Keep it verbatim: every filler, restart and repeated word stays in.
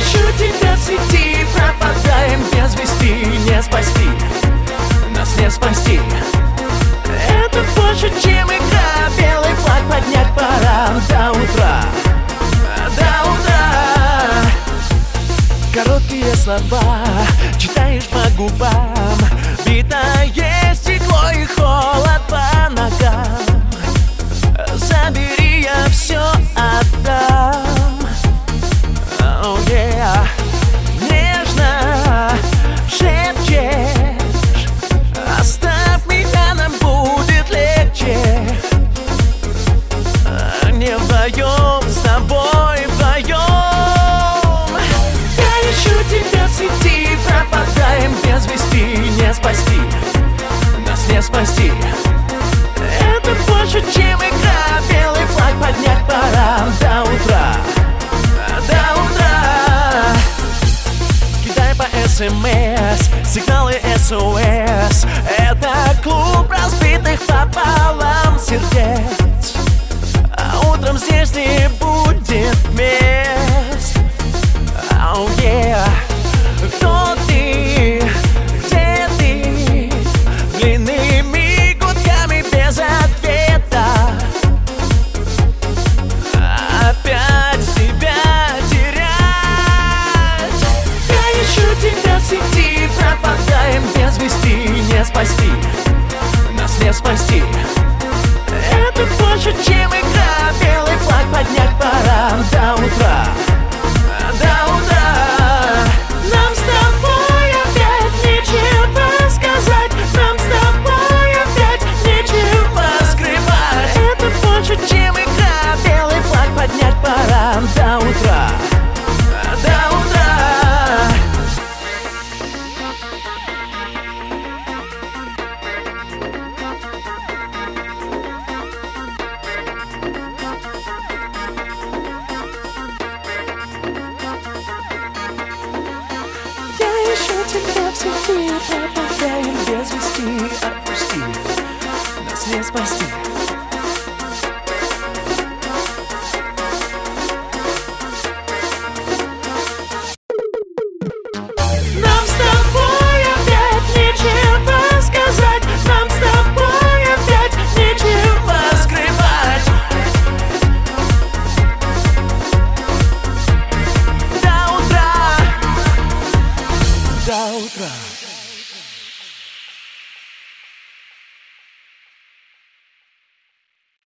ищу тебя в сети, пропадаем без вести. Не спасти, нас не спасти. Это больше, чем игра. Белый флаг поднять пора до утра, до утра. Короткие слова читаешь по губам, битое стекло и холод по ногам. Забери, я все отдам. Oh yeah. Нежно шепчешь: оставь меня, нам будет легче. Не вдвоем, с тобой вдвоем. Я ищу тебя в сети, пропадаем без вести. Не спасти, нас не спасти. Это больше, чем игра. Белый флаг поднять пора до утра, до утра. Кидай по СМС сигналы эс о эс. Это клуб разбитых пополам сердец. А утром здесь не будет мест. Oh yeah. Кто ты? Где ты? Длинными гудками без ответа. Опять тебя терять. Я ищу тебя в сети, пропадаем без вести. Не спасти, нас не спасти. Это больше, чем игра. Белый флаг поднять пора до утра, до утра. Нам с тобой опять нечего сказать. Нам с тобой опять нечего скрывать. Это больше, чем игра. Белый флаг поднять пора до утра, до утра. Я ищу тебя в сети, пропадаем без вести. Отпусти, нас не спасти. Нам с тобой опять нечего сказать. Нам с тобой опять нечего скрывать. До утра, до утра.